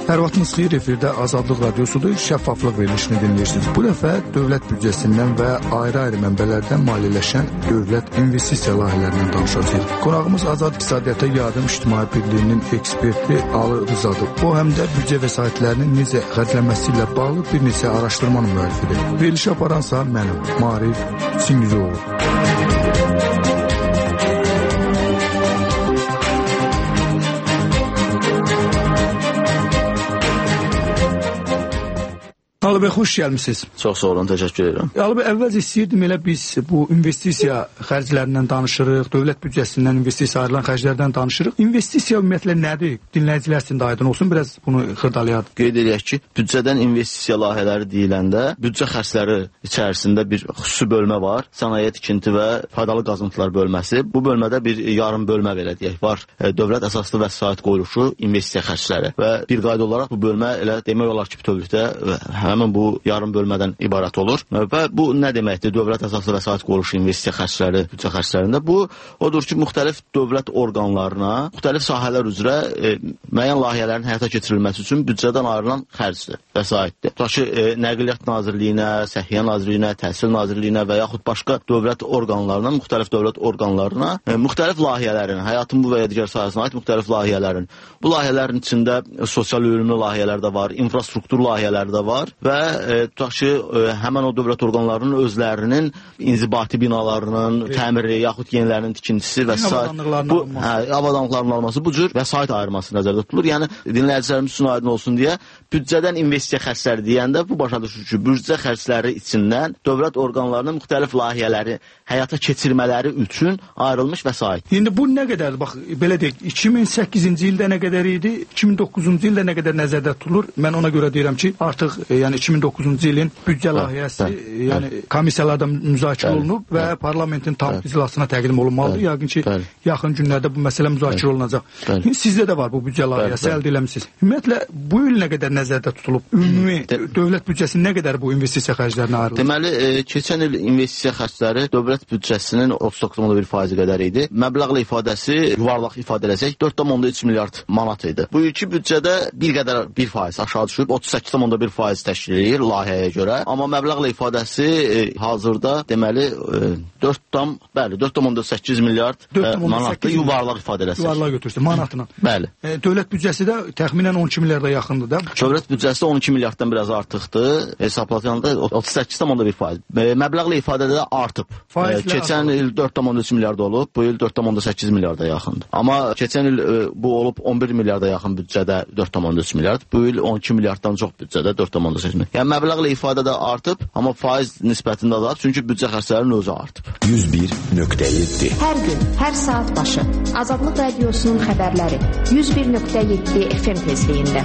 Hər vaxtınız xeyir, efirdə Azadlıq Radiosudur, şəffaflıq verilişini dinləyirsiniz. Bu dəfə dövlət büdcəsindən və ayrı-ayrı mənbələrdən maliyyələşən dövlət investisiya layihələrindən danışacağıq. Qonağımız Azad İqtisadiyyata Yardım İctimai Birliyinin eksperti Ali Rızadır. O, həm də büdcə vəsaitlərinin necə xərclənməsi ilə bağlı bir neçə araşdırmanın müəllifidir. Verilişi aparansa mənim, Marif Singizoğlu. Ali bəy, xoş gəlmişsiniz. Çox sağ olun, təşəkkür edirəm. Ali bəy, əvvəl istəyirdim elə biz bu investisiya xərclərindən danışırıq, dövlət büdcəsindən investisiya ayrılan xərclərdən danışırıq. İnvestisiya ümumiyyətlə nədir? Dinləyicilər üçün də aydın olsun, biraz bunu xırdalayaq. Qeyd edək ki, büdcədən investisiya layihələri deyiləndə büdcə xərcləri içərisində bir xüsusi bölmə var. Sənaye, tikinti və faydalı qazıntılar bölməsi. Bu bölmədə bir yarım bölmə belə deyək var. Dövlət əsaslı vəsait qoyuluşu investisiya xərcləri və bir qayda olaraq bu bölmə elə demək olar ki, bütövlükdə həmin bu yarım bölmədən ibarət olur. Və bu nə deməkdir? Dövlət əsaslı vəsait qoyuluşu investisiya xərcləri, büdcə xərclərində bu odur ki, müxtəlif dövlət orqanlarına, müxtəlif sahələr üzrə müəyyən layihələrin həyata keçirilməsi üçün büdcədən ayrılan xərcdir, vəsaitdir. Tutaq ki, Nəqliyyat Nazirliyinə, Səhiyyə Nazirliyinə, Təhsil Nazirliyinə və yaxud başqa dövlət orqanlarına, müxtəlif dövlət orqanlarına, müxtəlif layihələrin, həyatın bu və ya digər sahəsinə aid müxtəlif layihələrin, bu layihələrin içində sosial ürünlü layihələr də var, infrastruktur layihələri də var və tutaq ki, həmən o dövlət orqanlarının özlərinin inzibati binalarının təmiri, yaxud yenilərinin tikintisi və s. avadanlıqların alması, bu cür vəsait ayırması nəzərdə tutulur. Yəni, dinləyicilərimiz üçün aydın olsun deyə, büdcədən investisiya xərcləri deyəndə bu başa düşür ki, büdcə xərcləri içindən dövlət orqanlarının müxtəlif layihələri həyata keçirmələri üçün ayrılmış vəsait. İndi bu nə qədərdir? Bax, belə deyək, 2008-ci ildə nə qədər idi, 2009-cu ildə nə qədər nəzərdə tutulur? Mən ona görə deyirəm ki, artıq yəni 2009-cu ilin büdcə layihəsi yəni komissiyalarda müzakirə olunub və parlamentin tam iclasına təqdim olunmalıdır. Yəqin ki, yaxın günlərdə bu məsələ müzakirə olunacaq. Sizdə də var bu büdcə layihəsi, əldə eləmisiniz. Ümumiyyətlə, bu il nə qədər nəzərdə tutulub? Ümumi dövlət büdcəsi nə qədər bu investisiya xərclərinə ayrılır? Deməli, keçən il investisiya xərcləri dövlət büdcəsinin 39,1% qədər idi. Məbləğlə ifadəsi, yuvarlaq ifadə eləsək, 4,3 milyard manat idi. Bu ilki büdcədə bir qədər 1% aşağı düşüb, 38,1% təşkil edir layihəyə görə. Amma məbləğlə ifadəsi hazırda deməli 4,8 milyard manatlı yuvarlaq ifadə eləsək. Yuvarlaq götürsün, manatına. Bəli. Dövlət büdcəsi də təxminən 12 milyarda yaxındır da. Dövlət büdcəsi 12 milyarddan biraz artıqdır. Hesablatanda 38,1%. Məbləğlə ifadədə də artıb. Keçən il 4,3 milyard olub, bu il 4,8 milyarda yaxındır. Amma keçən il bu olub 11 milyarda yaxın büdcədə 4,3 milyard, bu il 12 milyarddan çox büdcədə 4,8 milyard. Yəni məbləğlə ifadədə artıb, amma faiz nisbətində də artıb, çünki büdcə xərclərinin özü artıb. 101.7 Hər gün, hər saat başı Azadlıq Radiosunun xəbərləri 101.7 FM tezliyində.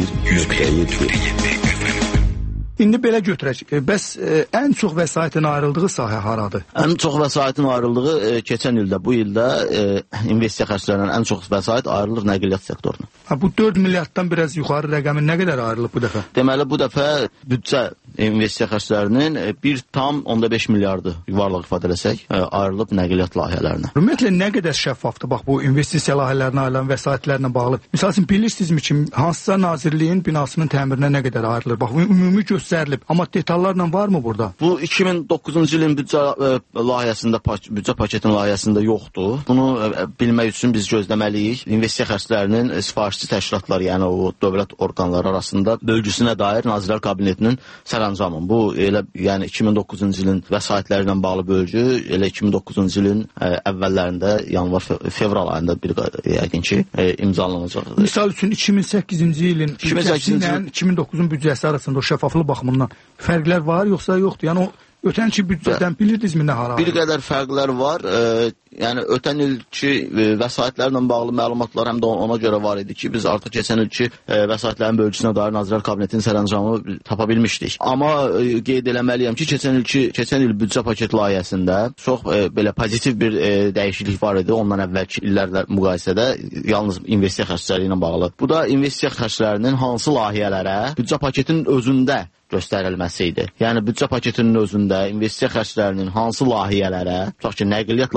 101.7 İndi belə götürək. Bəs ən çox vəsaitin ayrıldığı sahə haradır? Ən çox vəsaitin ayrıldığı keçən ildə, bu ildə investisiya xərclərindən ən çox vəsait ayrılır nəqliyyat sektoruna. Bu 4 milyarddan biraz yuxarı rəqəmin nə qədər ayrılıb bu dəfə? Deməli, bu dəfə büdcə investisiya xərclərinin 1,5 miljardı yuvarlaq ifadə eləsək ayrılıb nəqliyyat layihələrinə. Ümumiyyətlə nə qədər şəffafdır bax bu investisiya layihələrinə ayrılan vəsaitlərlə bağlı? Məsəl üçün bilirsinizmi ki, hansısa nazirliyin binasının təmirinə nə qədər ayrılır? Bax ümumi göstərilib, amma detallarla varmı burada? Bu 2009-cu ilin büdcə layihəsində, büdcə paketinin layihəsində yoxdur. Bunu bilmək üçün biz gözləməliyik. İnvestisiya xərclərinin sifarişçi təşkilatlar, yəni o dövlət orqanları arasında bölgüsünə dair Nazirlər Kabinetinin sərəncamı. Bu elə yəni 2009-cu ilin vəsaitləri ilə bağlı bölgü elə 2009-cu ilin əvvəllərində yanvar-fevral ayında bir yəqin ki imzalanacaq. Misal üçün 2008-ci ilin büdcəsi ilə 2009-un büdcəsi arasında o şəffaflıq baxımından fərqlər var, yoxsa yoxdur? Yəni o ötənki büdcədən bilirdinizmi nə hara? Bir qədər fərqlər var. Yəni ötən ilki vəsaitlərlə bağlı məlumatlar həm də ona görə var idi ki, biz artıq keçən ilki vəsaitlərin bölgüsünə dair Nazirlər Kabinetinin sərəncamı tapa bilmişdik. Amma qeyd eləməliyəm ki, keçən il büdcə paket layihəsində çox belə pozitiv bir dəyişiklik var idi ondan əvvəlki illərlə müqayisədə, yalnız investisiya xərcləri ilə bağlı. Bu da investisiya xərclərinin hansı layihələrə büdcə paketinin özündə göstərilməsi idi. Yəni büdcə paketinin özündə investisiya xərclərinin hansı layihələrə, tutaq ki, nəqliyyat layihələri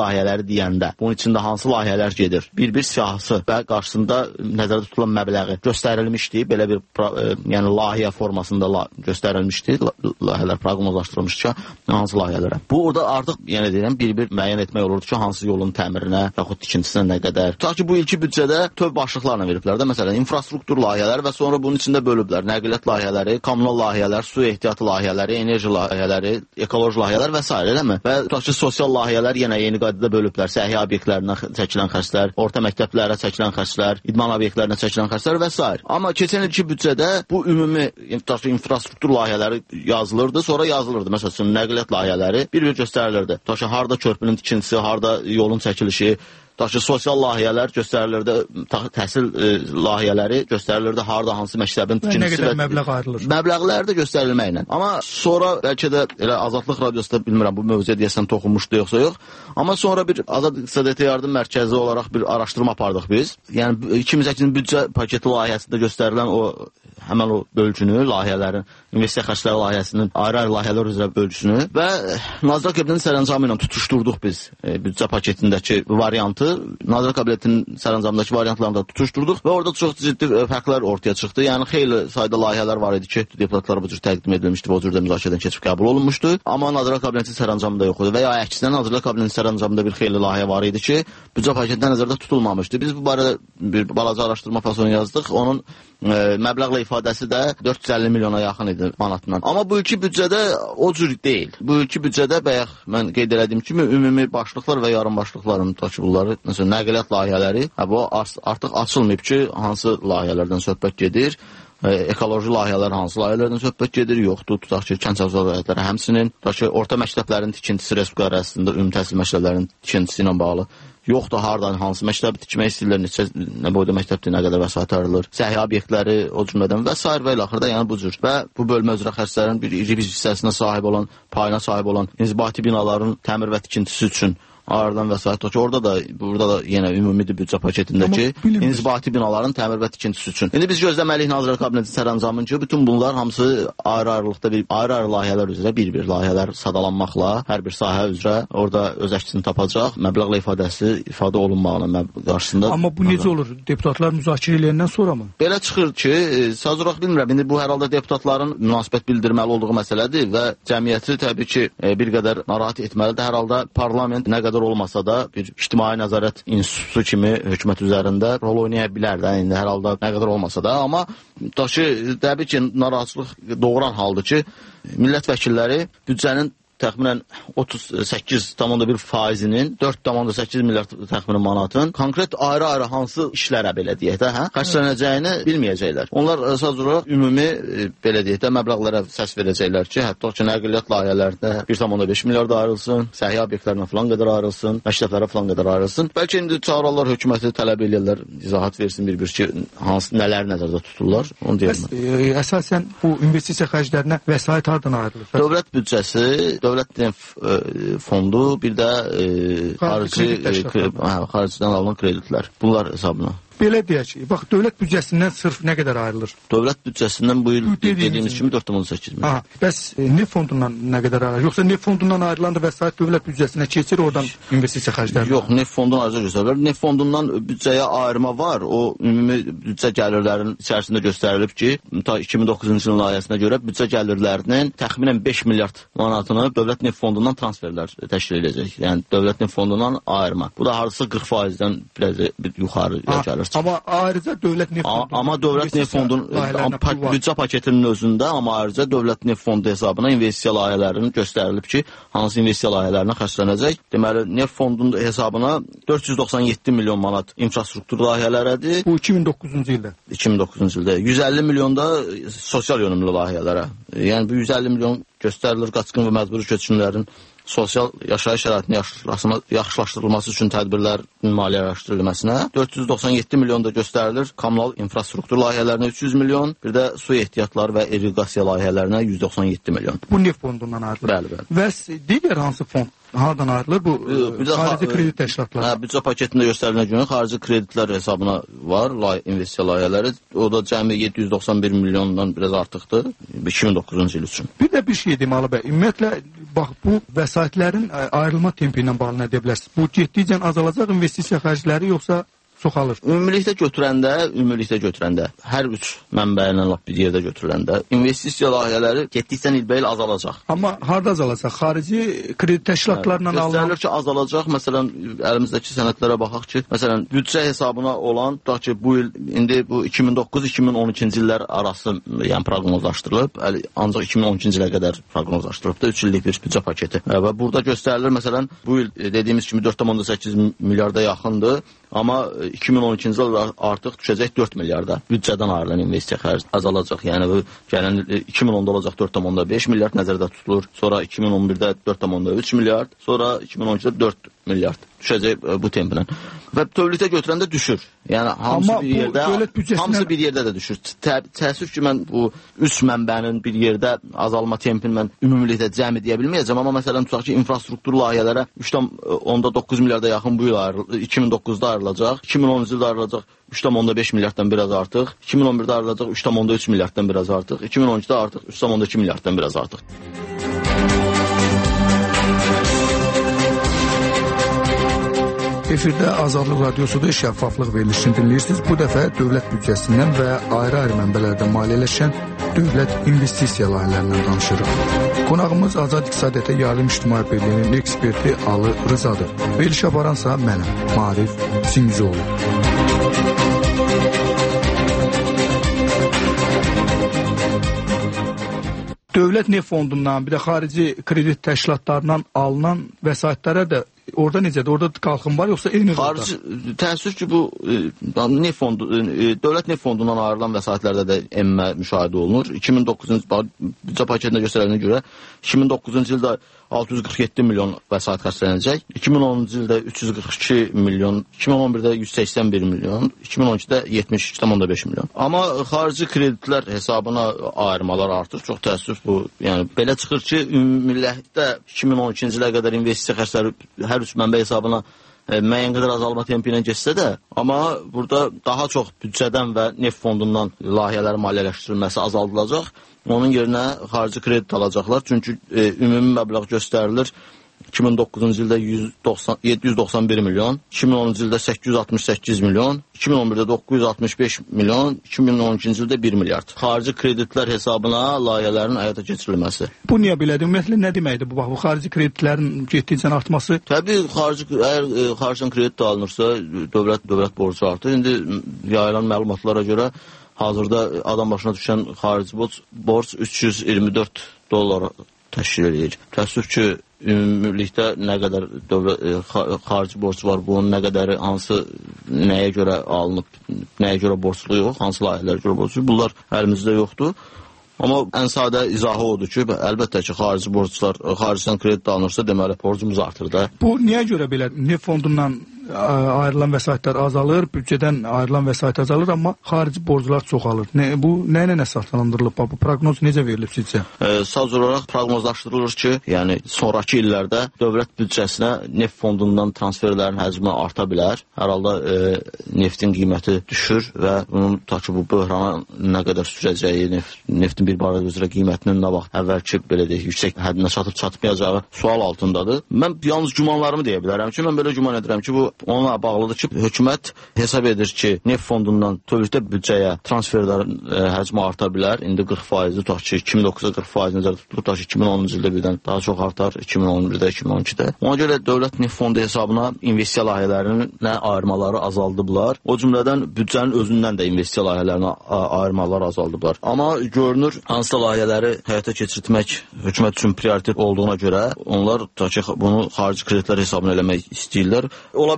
deyəndə bunun içində hansı layihələr gedir? Bir siyahısı və qarşısında nəzərdə tutulan məbləği göstərilmişdi. Belə bir yəni layihə formasında göstərilmişdi. Layihələr proqnozlaşdırılmışdı ki, hansı layihələrə. Bu orada artıq yəni deyirəm bir müəyyən etmək olurdu ki, hansı yolun təmirinə yaxud tikintisinə nə qədər. Ta ki bu ilki büdcədə töv başlıqlarla veriblər də. Məsələn, infrastruktur layihələri və sonra bunun içində bölüblər. Nəqliyyat layihələri, kommunal layihələr, su ehtiyatı layihələri, enerji layihələri, ekoloji layihələr və s. eləmi? Və ta ki sosial layihələr yenə yeni qaydada bölüblər. Səhiyyə obyektlərinə çəkilən xərclər, orta məktəblərə çəkilən xərclər, idman obyektlərinə çəkilən xərclər və s. Amma keçən ilki büdcədə bu ümumi infrastruktur layihələri yazılırdı, sonra yazılırdı. Məsələn, nəqliyyat layihələri bir göstərilirdi. Ta ki harda körpünün tikintisi, harda yolun çəkilişi, daşı sosial layihələr göstərilirdi, təhsil layihələri göstərilirdi, harda hansı məktəbin tikintisi nə qədər məbləğ ayrılır. Məbləğlər də göstərilməklə. Amma sonra bəlkə də elə Azadlıq Radiosunda bilmirəm bu mövzuya deyəsən toxunmuşdu yoxsa yox. Amma sonra bir Azad İqtisadiyyata Yardım Mərkəzi olaraq bir araşdırma apardıq biz. Yəni 2008-ci büdcə paketi layihəsində göstərilən o həmin o bölgünü, layihələrin, investisiya xərcləri layihəsinin ayrı-ayrı layihələr üzrə bölgüsünü və Nazirlər Kabinetinin sərəncamı ilə tutuşdurduq biz büdcə paketindəki variantı. Nazirlər Kabinetinin sərəncamındakı variantlarını da tutuşdurduq və orada çox ciddi fərqlər ortaya çıxdı. Yəni xeyli sayda layihələr var idi ki, deputatlara bu cür təqdim edilmişdi, bu cür də müzakirədən keçib qəbul olunmuşdu. Amma Nazirlər Kabinetinin sərəncamında yox idi və ya əksinə Nazirlər Kabinetinin sərəncamında bir xeyli layihə var idi ki, büdcə paketində nəzərdə tutulmamışdı. Biz bu barədə bir balaca araşdırma fasonu yazdıq. Onun məbləğlə ifadəsi də 450 milyona yaxın idi manatından. Amma bu ilki büdcədə o cür deyil. Bu ilki büdcədə bayaq mən qeyd elədiyim kimi ümumi başlıqlar və yarım başlıqların tutaq bunları, məsələn, nəqliyyat layihələri, bu artıq açılmayıb ki, hansı layihələrdən söhbət gedir. Ekoloji layihələr hansı layihələrdən söhbət gedir, yoxdur. Tutaq ki, kənd səvzələri həmsinin, tutaq ki, orta məktəblərin tikintisi Respublika ərazisində ümumi təhsil məktəblərinin tikintisi ilə bağlı. Yoxdur, hardan, hansı məktəbi tikmək istəyirlər, nə boyda məktəbdir, nə qədər vəsait ayrılır, səhiyyə obyektləri, o cümlədən və s. və ilə axırda, yəni bu cür. Və bu bölmə üzrə xərclərin bir iri hissəsinə sahib olan, payına sahib olan inzibati binaların təmir və tikintisi üçün ayrılan vəsait o ki, orada da, burada da yenə ümumidir büdcə paketindəki inzibati binaların təmir və tikintisi üçün. İndi biz gözləməliyik Nazirlər Kabinetinin sərəncamını ki, bütün bunlar hamısı ayrı-ayrılıqda ayrı-ayrı layihələr üzrə bir-bir layihələr sadalanmaqla hər bir sahə üzrə orada öz əksini tapacaq, məbləğlə ifadə olunmağına qarşısında. Amma bu necə olur? Deputatlar müzakirə edəndən sonra mı? Belə çıxır ki, söz olaraq bilmirəm, indi bu hər halda deputatların münasibət bildirməli olduğu məsələdir və cəmiyyəti təbii ki, bir qədər narahat etməlidir. Hər halda parlament nə qədər olmasa da bir ictimai nəzarət institutu kimi hökumət üzərində rol oynaya bilər də, indi hər halda nə qədər olmasa da, amma təbii ki, narahatçılıq doğuran haldır ki, millət vəkilləri büdcənin təxminən 38,1%-nin 4,8 milyard təxminən manatın konkret ayrı-ayrı hansı işlərə belə deyək də, xərclənəcəyini bilməyəcəklər. Onlar əsas olaraq ümumi belə deyək də məbləğlərə səs verəcəklər ki, hətta ki, nəqliyyat layihələrində 1,5 milyard ayrılsın, səhiyyə obyektlərinə falan qədər ayrılsın, məktəblərə falan qədər ayrılsın. Bəlkə indi çağırarlar hökuməti tələb edirlər, izahat versin bir ki, hansı nələr nəzərdə tuturlar, onu deyirəm. Əsasən bu investisiya xərclərinə vəsait hardan ayrılır? Dövlət büdcəsi, Dövlət fondu, bir də xaricdən alınan kreditlər. Bunlar hesabına. Belə deyək ki, bax, dövlət büdcəsindən sırf nə qədər ayrılır? Dövlət büdcəsindən bu il dediyimiz kimi 4,8 milyon. Bəs neft fondundan nə qədər ayrılır? Yoxsa neft fondundan ayrılan da vəsait dövlət büdcəsinə keçir, oradan investisiya xərcləri? Yox, neft fondundan ayrıca göstərilir. Neft fondundan büdcəyə ayırma var. O ümumi büdcə gəlirlərinin içərisində göstərilib ki, 2009-cu ilin layihəsinə görə büdcə gəlirlərinin təxminən 5 milyard manatını dövlət neft fondundan transferlər təşkil edəcək. Yəni dövlət neft fondundan ayırma. Bu da hardasa 40%-dən biraz yuxarı gəlir. Amma ayrıca dövlət neft fondu. Amma dövlət neft fondunun büdcə paketinin özündə, amma ayrıca dövlət neft fondu hesabına investisiya layihələrinin göstərilib ki, hansı investisiya layihələrinə xərclənəcək. Deməli, neft fondunun hesabına 497 milyon manat infrastruktur layihələrədir. Bu 2009-cu ildə. 2009-cu ildə. 150 milyon da sosial yönümlü layihələrə. Yəni bu 150 milyon göstərilir qaçqın və məcburi köçkünlərin sosial yaşayış şəraitinin yaxşılaşdırılması üçün tədbirlərin maliyyələşdirilməsinə. 497 milyon da göstərilir kommunal infrastruktur layihələrinə 300 milyon, bir də su ehtiyatları və irriqasiya layihələrinə 197 milyon. Bu neft fondundan ayrılır. Bəli. Və digər hansı fond hardan ayrılır bu xarici kredit təşkilatları? Büdcə paketində göstərilən günü xarici kreditlər hesabına var investisiya layihələri. O da cəmi 791 milyondan biraz artıqdır 2009-cu il üçün. Bir də bir şey deməli bəy. Ümumiyyətlə bax bu vəsaitlərin ayrılma tempi ilə bağlı nə deyə bilərsiniz? Bu getdikcə azalacaq investisiya xərcləri yoxsa çoxalır? Ümumilikdə götürəndə hər üç mənbəylə lap bir yerdə götürüləndə investisiya layihələri getdikcə ilbəil azalacaq. Amma harda azalacaq? Xarici kredit təşkilatlarından alınan göstərilir ki, azalacaq. Məsələn, əlimizdəki sənədlərə baxaq ki, məsələn, büdcə hesabına olan, tutaq ki, bu il indi bu 2009-2012-ci illər arası yəni proqnozlaşdırılıb, ancaq 2012-ci ilə qədər proqnozlaşdırılıb da 3 illik bir büdcə paketi. Və burada göstərilir, məsələn, bu il dediyimiz kimi 4,8 milyarda yaxındır. Amma 2012-ci il artıq düşəcək 4 milyarda. Büdcədən ayrılan investisiya xərci azalacaq. Yəni bu gələn 2010-da olacaq 4,5 milyard nəzərdə tutulur. Sonra 2011-də 4,3 milyard, sonra 2012-də 4 milyard düşəcək bu templə. Və bütövlükdə götürəndə düşür. Yəni hamısı bir yerdə də düşür. Təəssüf ki, mən bu üç mənbənin bir yerdə azalma tempini mən ümumilikdə cəmi deyə bilməyəcəm, amma məsələn tutaq ki, infrastruktur layihələrə 3,9 milyarda yaxın bu il 2009-da ayrılacaq, 2010-cu ildə ayrılacaq 3,5 milyarddan biraz artıq, 2011-də ayrılacaq 3,3 milyarddan biraz artıq, 2012-də artıq 3,2 milyarddan biraz artıq. Efirdə Azadlıq Radiosu'da şəffaflıq verilişini dinləyirsiniz. Bu dəfə dövlət büdcəsindən və ayrı-ayrı mənbələrdə maliyyələşən dövlət investisiya layihələrindən danışırıq. Qonağımız Azad İqtisadiyyata Yardım İctimai Birliyinin eksperti Alı Rızadır. Veriliş aparansa mənəm, Marif Singizoğlu. Dövlət neft fondundan, bir də xarici kredit təşkilatlarından alınan vəsaitlərə də orada necədir? Orada qalxım var yoxsa eyni orada? Təəssüf ki, bu dövlət neft fondundan ayrılan vəsaitlərdə də enmə müşahidə olunur. 2009-cu büdcə paketində göstərilənə görə 2009-cu ildə 647 milyon vəsait xərclənəcək, 2010-cu ildə 342 milyon, 2011-də 181 milyon, 2012-də 72,5 milyon. Amma xarici kreditlər hesabına ayırmalar artır. Çox təəssüf bu. Yəni belə çıxır ki, ümumilikdə 2012-ci ilə qədər investisiya xərcləri hər üç mənbə hesabına müəyyən qədər azalma tempi ilə geçsə də, amma burada daha çox büdcədən və neft fondundan layihələrin maliyyələşdirilməsi azaldılacaq. Onun yerinə xarici kredit alacaqlar. Çünki ümumi məbləğ göstərilir 2009-cu ildə 791 milyon, 2010-cu ildə 868 milyon, 2011-də 965 milyon, 2012-ci ildə 1 milyard. Xarici kreditlər hesabına layihələrin həyata keçirilməsi. Bu niyə belədir? Ümumiyyətlə nə deməkdir bu? Bax, bu xarici kreditlərin getdikcə artması? Təbii, əgər xaricdən kredit alınırsa, dövlət borcu artır. İndi yayılan məlumatlara görə hazırda adam başına düşən xarici borc 324 dollar təşkil edir. Təəssüf ki, ümumilikdə nə qədər xarici borc var, bunun nə qədəri, hansı, nəyə görə alınıb, nəyə görə borclu yox, hansı layihələrə görə borclu, bunlar əlimizdə yoxdur. Amma ən sadə izahı odur ki, əlbəttə ki, xarici borclar, xaricdən kredit alınırsa, deməli, borcumuz artır da. Bu niyə görə belə? Neft fondundan ayrılan vəsaitlər azalır, büdcədən ayrılan vəsait azalır, amma xarici borclar çoxalır. Bu nə ilə əsaslandırılıb? Bu proqnoz necə verilib sizcə? Sadəcə olaraq proqnozlaşdırılır ki, yəni sonrakı illərdə dövlət büdcəsinə neft fondundan transferlərin həcmi arta bilər. Hər halda neftin qiyməti düşür və bunun ta ki, bu böhrana nə qədər sürəcəyi, neftin bir barədə üzrə qiymətinin nə vaxt əvvəlki belə deyək, yüksək həddinə çatıb-çatmayacağı sual altındadır. Mən yalnız gümanlarımı deyə bilərəm ki, mən belə güman edirəm ki, bu onunla bağlıdır ki, hökumət hesab edir ki, neft fondundan tövlükdə büdcəyə transferlərin həcmi arta bilər. İndi 40%, tutaq ki, 2009-da 40% nəzərdə tutulur, tutaq ki, 2010-cu ildə birdən daha çox artar, 2011-də, 2012-də. Ona görə dövlət neft fondu hesabına investisiya layihələrinin ayırmaları azaldıblar. O cümlədən büdcənin özündən də investisiya layihələrinə ayırmalar azaldıblar. Amma görünür, hansısa layihələri həyata keçirtmək hökumət üçün prioritet olduğuna görə onlar tutaq ki, bunu xarici kreditlər hesabına eləmək istəyirlər. Ola bilər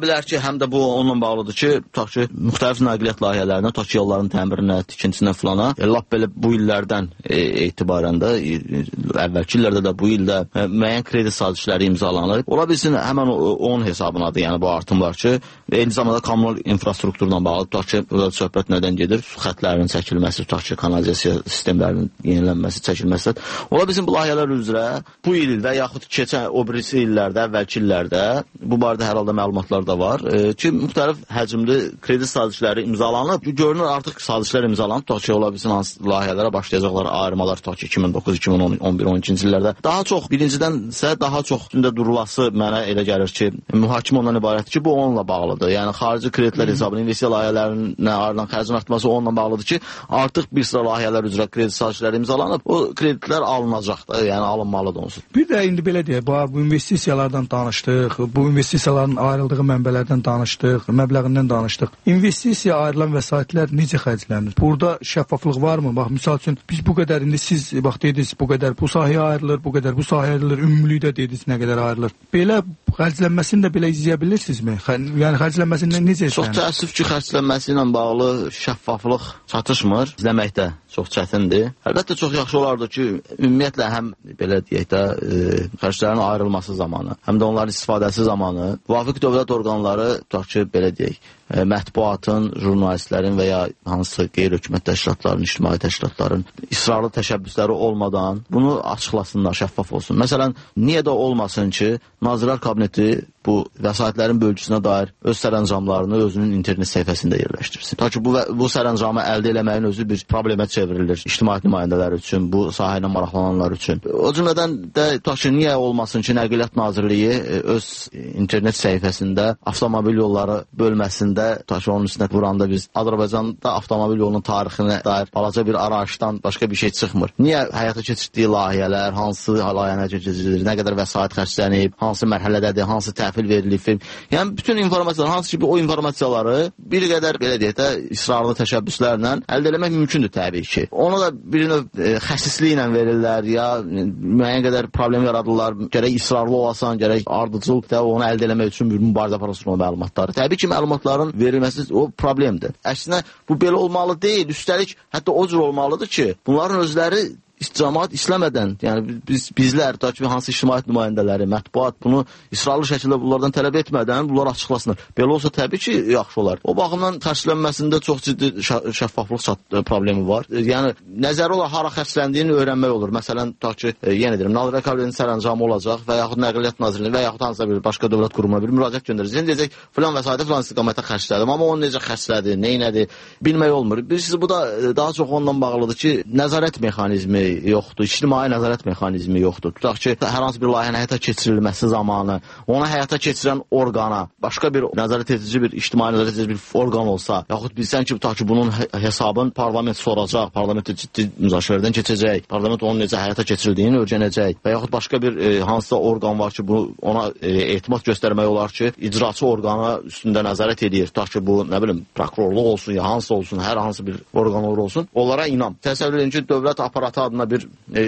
bilər ki, həm də bu onunla bağlıdır ki, tutaq ki, müxtəlif nəqliyyat layihələrinə, tutaq ki, yolların təmirinə, tikintisinə filana, lap belə bu illərdən etibarən də, əvvəlki illərdə də bu ildə müəyyən kredit sazişləri imzalanıb. Ola bilsin, həmən onun hesabınadır, yəni bu artımlar ki, eyni zamanda kommunal infrastrukturla bağlı, tutaq ki, burada söhbət nədən gedir? Su xətlərinin çəkilməsi, tutaq ki, kanalizasiya sistemlərinin yenilənməsi, çəkilməsi. Ola bilsin, bu layihələr üzrə bu il və yaxud keçən o birisi illərdə, əvvəlki illərdə bu barədə hər halda məlumatlar da var ki, müxtəlif həcmli kredit sazişləri imzalanıb. Görünür, artıq sazişlər imzalanıb. Tutaq ki, ola bilsin, hansı layihələrə başlayacaqlar, ayrımalar, tutaq ki, 2009, 2010, 11, 12-ci illərdə. Daha çox, birincidənsə daha çox üstündə durulası mənə elə gəlir ki, mühakimə ondan ibarətdir ki, bu onunla bağlıdır. Yəni, xarici kreditlər hesabını, investisiya layihələrinə ayrılan xərcin artması onunla bağlıdır ki, artıq bir sıra layihələr üzrə kredit sazişləri imzalanıb, o kreditlər alınacaq da, yəni alınmalıdır onsuz. Bir də indi belə deyək, bu investisiyalardan danışdıq, bu investisiyaların ayrıldığı mənbələrdən danışdıq, məbləğindən danışdıq. İnvestisiya ayrılan vəsaitlər necə xərclənir? Burada şəffaflıq varmı? Bax, misal üçün, biz bu qədər, indi siz bax, dediniz, bu qədər bu sahəyə ayrılır, bu qədər bu sahəyə ayrılır, ümumilikdə dediniz, nə qədər ayrılır. Belə xərclənməsini də belə izləyə bilirsizmi? Yəni, xərclənməsindən necə çox təəssüf ki, xərclənməsi ilə bağlı şəffaflıq çatışmır. İzləməkdə çox çətindir. Əlbəttə, çox yaxşı olardı ki, ümumiyyətlə həm belə deyək də xərclərin ayrılması zamanı, həm də onların istifadəsi zamanı müvafiq dövlət orqanları, tutaq ki, belə deyək, mətbuatın, jurnalistlərin və ya hansısa qeyri-hökumət təşkilatların, ictimai təşkilatların israrlı təşəbbüsləri olmadan bunu açıqlasınlar, şəffaf olsun. Məsələn, niyə də olmasın ki, Nazirlər Kabineti bu vəsaitlərin bölgüsünə dair öz sərəncamlarını özünün internet səhifəsində yerləşdirsin. Ta ki, bu sərəncamı əldə eləməyin özü bir problemə çevrilir ictimai nümayəndələr üçün, bu sahə ilə maraqlananlar üçün. O cümlədən də, tutaq ki, niyə olmasın ki, Nəqliyyat Nazirliyi öz internet səhifəsində avtomobil yolları bölməsində, tutaq ki, onun üstünə vuranda biz Azərbaycanda avtomobil yolunun tarixinə dair balaca bir arayışdan başqa bir şey çıxmır. Niyə həyata keçirdiyi layihələr, hansı layihə keçirilir, nə qədər vəsait xərclənib, hansı mərhələdədir, hansı təhvil verilib. Yəni, bütün informasiyalar, hansı ki, o informasiyaları bir qədər, belə deyək də, israrlı təşəbbüslərlə əldə eləmək mümkündür təbii ki. Ona da bir növ xəsisliklə verirlər, ya müəyyən qədər problem yaradırlar, gərək israrlı olasan, gərək ardıcıl da onu əldə eləmək üçün bir mübarizə aparasın o məlumatları. Təbii ki, məlumatların verilməsi o problemdir. Əksinə, bu belə olmalı deyil, üstəlik hətta o cür olmalıdır ki, bunların özləri cəmaət isləmədən, yəni bizlər, da ki, hansı ictimaiyyət nümayəndələri, mətbuat bunu israrlı şəkildə bunlardan tələb etmədən bunları açıqlasınlar. Belə olsa təbii ki, yaxşı olar. O baxımdan xərclənməsində çox ciddi şəffaflıq problemi var. Yəni, nəzəri olaraq hara xərcləndiyini öyrənmək olur. Məsələn, ta ki, yenə deyirəm, Nazirlər Kabinetinin sərəncamı olacaq və yaxud Nəqliyyat Nazirliyi və yaxud hansısa bir başqa dövlət qurumuna bir müraciət göndərəcək. Deyəcək, filan vəsaitə filan istiqamətə xərclədim, amma onu necə xərclədi, neynədi, bilmək olmur. Birincisi, bu da daha çox onunla bağlıdır ki, nəzarət mexanizmi yoxdur, ictimai nəzarət mexanizmi yoxdur. Tutaq ki, hər hansı bir layihənin həyata keçirilməsi zamanı ona həyata keçirən orqana başqa bir nəzarət edici bir ictimai nəzarət edici bir orqan olsa, yaxud bilsən ki, tutaq ki, bunun hesabını parlament soracaq, parlamentdə ciddi müzakirələrdən keçəcək, parlament onun necə həyata keçirildiyini öyrənəcək və yaxud başqa bir hansısa orqan var ki, ona etimad göstərmək olar ki, icraçı orqana üstündə nəzarət edir. Tutaq ki, bu, nə bilim, prokurorluq olsun, ya hansı olsun, hər hansı bir orqan olsun, onlara inam. Təsəvvür edin ki, dövlət aparatı adına bir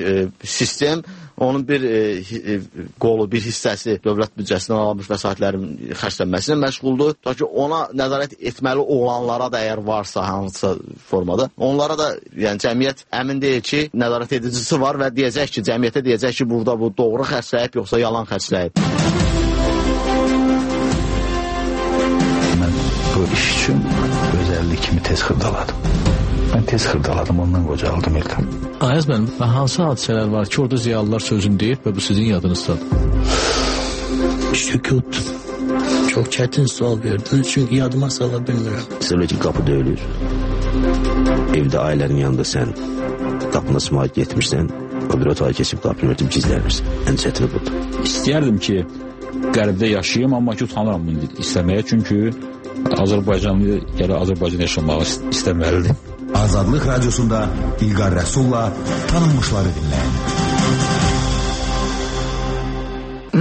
sistem, onun bir qolu, bir hissəsi dövlət büdcəsindən alınmış vəsaitlərin xərclənməsinə məşğuldur. Ta ki, ona nəzarət etməli olanlara da əgər varsa hansısa formada, onlara da, yəni cəmiyyət əmin deyil ki, nəzarət edicisi var və deyəcək ki, cəmiyyətə deyəcək ki, burada bu doğru xərcləyib, yoxsa yalan xərcləyib. Mən bu iş üçün özəllik kimi tez xırdaladım. Mən tez xırdaladım, ondan qocaldım ildən. Ayaz mənim, hansı hadisələr var ki, orada ziyalılar sözünü deyir və bu sizin yadınızdadır? Sükut. Çox çətin sual verdin, çünki yadıma sala bilmirəm. Sizə ki, qapı döyülür. Evdə ailənin yanında sən qapına sımaq getmirsən, o bir otağa keçib qapını örtüb gizlənirsən. Ən çətini budur. İstəyərdim ki, qərbdə yaşayayım, amma ki, utanıram bunu istəməyə, çünki Azərbaycanlı gələ Azərbaycan yaşamağı istəməlidir. Azadlıq Radiosunda İlqar Rəsulla tanınmışları dinləyin.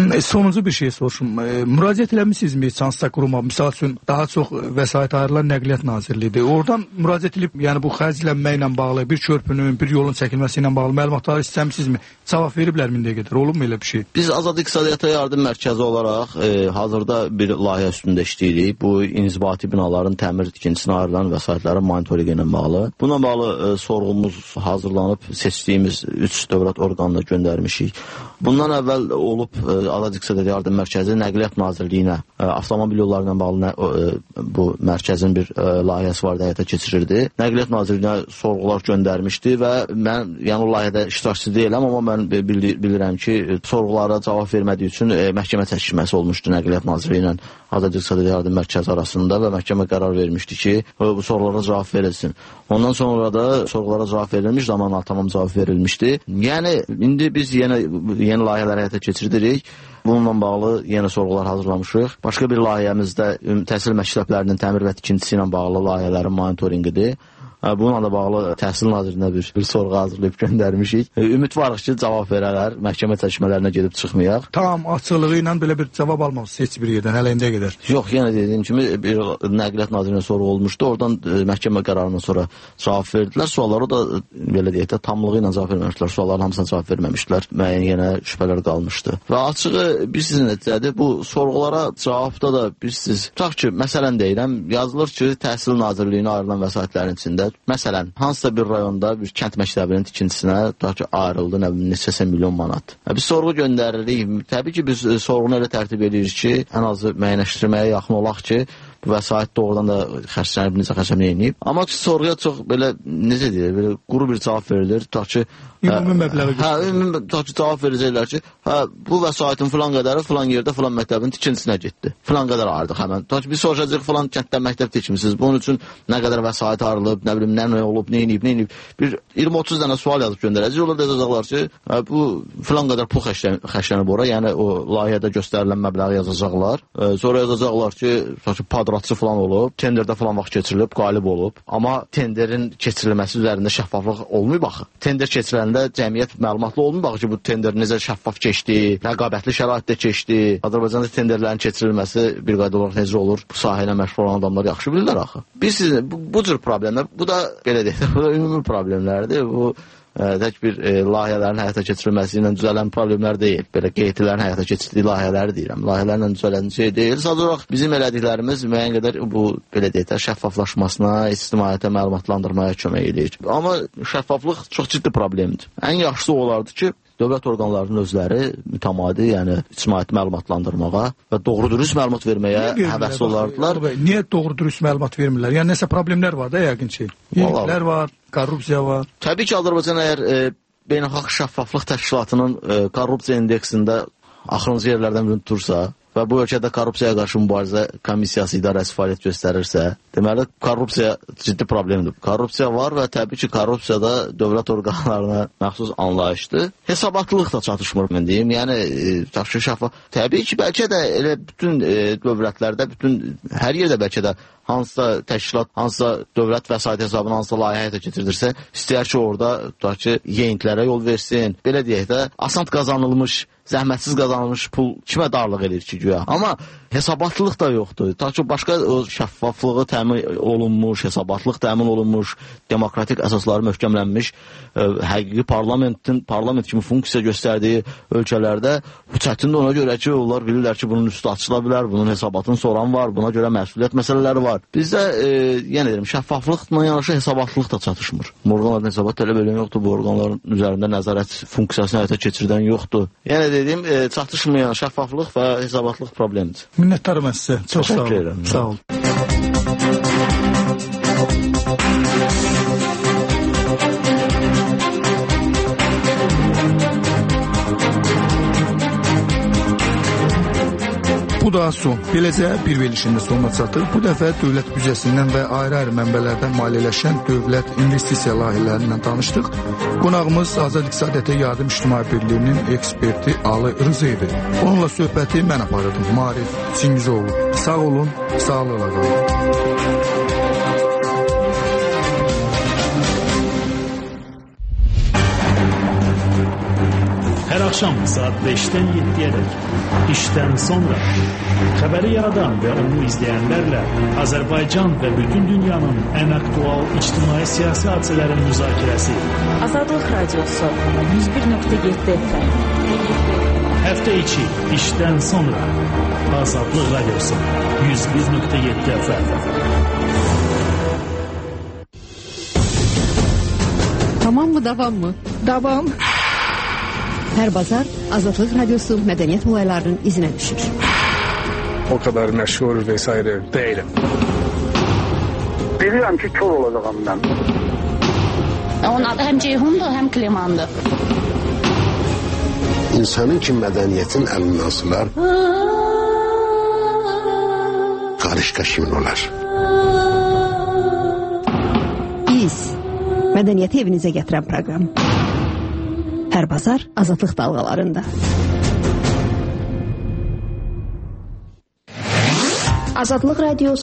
Sonuncu bir şey soruşum. Müraciət eləmisinizmi Çansda quruma? Misal üçün daha çox vəsait ayrılan Nəqliyyat Nazirliyidir. Oradan müraciət edib, yəni bu xərclənməklə bağlı, bir körpünün, bir yolun çəkilməsi ilə bağlı məlumatları istəmisinizmi? Cavab veriblərmi indiyə qədər? Olubmu elə bir şey? Biz Azad İqtisadiyyata Yardım Mərkəzi olaraq hazırda bir layihə üstündə işləyirik. Bu inzibati binaların təmir tikintisinə ayrılan vəsaitlərin monitorinqi ilə bağlı. Buna bağlı sorğumuz hazırlanıb seçdiyimiz 3 dövlət orqanına göndərmişik. Bundan əvvəl olub Azad İqtisadiyyata Yardım Mərkəzi Nəqliyyat Nazirliyinə avtomobil yolları ilə bağlı bu mərkəzin bir layihəsi var, həyata keçirirdi. Nəqliyyat Nazirliyinə sorğular göndərmişdi və mən yəni o layihədə iştirakçı deyiləm, amma mən bilirəm ki, sorğulara cavab vermədiyi üçün məhkəmə çəkilməsi olmuşdu Nəqliyyat Nazirliyi ilə Azad İqtisadiyyata Yardım Mərkəzi arasında və məhkəmə qərar vermişdi ki, bu sorğulara cavab verilsin. Ondan sonra da sorğulara cavab verilmiş, zamanla tamam cavab verilmişdi. Yəni indi biz yeni layihələr həyata keçiririk. Bununla bağlı yeni sorğular hazırlamışıq. Başqa bir layihəmizdə təhsil məktəblərinin təmir və tikintisi ilə bağlı layihələrin monitorinqidir. Bununla da bağlı Təhsil Nazirinə bir sorğu hazırlayıb göndərmişik. Ümidvarıq ki, cavab verərlər, məhkəmə çəkmələrinə gedib çıxmayaq. Tam açıqlığı ilə belə bir cavab almamısınız heç bir yerdən, hələ indiyə qədər. Yox, yenə dediyim kimi bir Nəqliyyat Nazirinə sorğu olmuşdu. Oradan məhkəmə qərarından sonra cavab verdilər. Suallara da belə deyək də tamlığı ilə cavab verməmişdilər. Sualların hamısına cavab verməmişdilər. Müəyyən yenə şübhələr qalmışdı. Və açığı bilirsiniz necədir? Bu sorğulara cavabda da bilirsiniz. Tutaq ki, məsələn deyirəm, yazılır ki, Təhsil Nazirliyinə ayrılan vəsaitlərin içində məsələn, hansısa bir rayonda bir kənd məktəbinin tikintisinə tutaq ki, ayrıldı, nə bilim, neçəsə milyon manat. Biz sorğu göndəririk. Təbii ki, biz sorğunu elə tərtib edirik ki, ən azı müəyyənləşdirməyə yaxın olaq ki, bu vəsait doğrudan da xərclənib, necə xərclənib. Amma sorğuya çox belə, necə deyir, belə quru bir cavab verilir. Tutaq ki, ümumi məbləği göstərir. Tutaq ki, cavab verəcəklər ki, bu vəsaitin filan qədəri filan yerdə filan məktəbin tikintisinə getdi. Filan qədər ayrıldıq həmən. Tutaq ki, biz soruşacaq filan kənddə məktəb tikmisiniz. Bunun üçün nə qədər vəsait ayrılıb, nə bilim, nə olub, nə inib. Bir 20-30 dənə sual yazıb göndərəcək. Onlar da yazacaqlar ki, bu filan qədər pul xərclənib ora, yəni o layihədə göstərilən məbləği yazacaqlar. Sonra yazacaqlar ki, kvadratçı falan olub, tenderdə falan vaxt keçirilib, qalib olub. Amma tenderin keçirilməsi üzərində şəffaflıq olmayıb axı. Tender keçiriləndə cəmiyyət məlumatlı olmayıb axı ki, bu tender necə şəffaf keçdi, rəqabətli şəraitdə keçdi. Azərbaycanda tenderlərin keçirilməsi bir qayda olaraq necə olur? Bu sahə ilə məşğul olan adamlar yaxşı bilirlər axı. Bilirsiniz, bu cür problemlər, bu da belə deyək, bu da ümumi problemlərdir. Bu tək bir layihələrin həyata keçirilməsi ilə düzələn problemlər deyil. Belə qeydlərin həyata keçirdiyi layihələri deyirəm. Layihələrlə düzələn şey deyil. Sadəcə olaraq bizim elədiklərimiz müəyyən qədər bu belə deyək də şəffaflaşmasına, ictimaiyyətə məlumatlandırmaya kömək edir. Amma şəffaflıq çox ciddi problemdir. Ən yaxşısı olardı ki, dövlət orqanlarının özləri mütəmadi, yəni ictimaiyyəti məlumatlandırmağa və doğru-dürüst məlumat verməyə həvəsli olardılar. Niyə doğru-dürüst məlumat vermirlər? Yəni nəsə problemlər var da yəqin ki. Yeniliklər var, korrupsiya var. Təbii ki, Azərbaycan əgər Beynəlxalq Şəffaflıq Təşkilatının korrupsiya indeksində axırıncı yerlərdən birini tutursa və bu ölkədə korrupsiyaya qarşı mübarizə komissiyası idarəsi fəaliyyət göstərirsə, deməli korrupsiya ciddi problemdir. Korrupsiya var və təbii ki, korrupsiyada dövlət orqanlarına məxsus anlayışdır. Hesabatlılıq da çatışmır, mən deyim. Yəni şəffaf. Təbii ki, bəlkə də elə bütün dövlətlərdə, hər yerdə bəlkə də hansısa təşkilat, hansısa dövlət vəsait hesabına hansısa layihə həyata keçirdirsə, istəyər ki, orada tutaq ki, yeniliklərə yol versin. Belə deyək də, asant qazanılmış, zəhmətsiz qazanılmış pul kimə darlıq edir ki, güya. Amma hesabatlılıq da yoxdur. Ta ki, başqa o şəffaflığı təmin olunmuş, hesabatlıq təmin olunmuş, demokratik əsasları möhkəmlənmiş, həqiqi parlament kimi funksiya göstərdiyi ölkələrdə bu çətindir ona görə ki, onlar bilirlər ki, bunun üstü açıla bilər, bunun hesabatını soran var, buna görə məsuliyyət məsələləri var. Bizdə, yenə deyirəm, şəffaflıqla yanaşı hesabatlılıq da çatışmır. Bu orqanların hesabat tələb edən yoxdur, bu orqanların üzərində nəzarət funksiyasını həyata keçirdən yoxdur. Yenə dediyim, çatışmayan şəffaflıq və hesabatlıq problemidir. Minnətdarım mən sizə. Çox sağ olun. Sağ olun. Bu da son. Beləcə bir verilişində sonuna çatır. Bu dəfə dövlət büdcəsindən və ayrı-ayrı mənbələrdən maliyyələşən dövlət investisiya layihələrindən danışdıq. Qonağımız Azad İqtisadiyyata Yardım İctimai Birliyinin eksperti Ali Rıza idi. Onunla söhbəti mən aparırdım. Marif Çingizoğlu. Sağ olun, sağlıqla qalın. Hər axşam saat 5-dən 7-yədək işdən sonra xəbəri yaradan və onu izləyənlərlə Azərbaycan və bütün dünyanın ən aktual ictimai-siyasi hadisələrin müzakirəsi. Azadlıq Radiosu 101.7 FM. Həftə içi işdən sonra Azadlıq Radiosu 101.7 FM. Tamam mı, davam mı? Davam. Hər bazar Azadlıq Radiosu mədəniyyət olaylarının izinə düşür. O kadar məşhur vesaire değilim. Bilirəm ki, kör olacağım mən. Onun adı həm Ceyhundur, həm Klemandır. İnsanın ki, mədəniyyətin əlindən asılar, qarışqa kimin olar? Biz, mədəniyyəti evinizə gətirən proqram. Hər bazar Azadlıq dalğalarında. Azadlıq Radiosu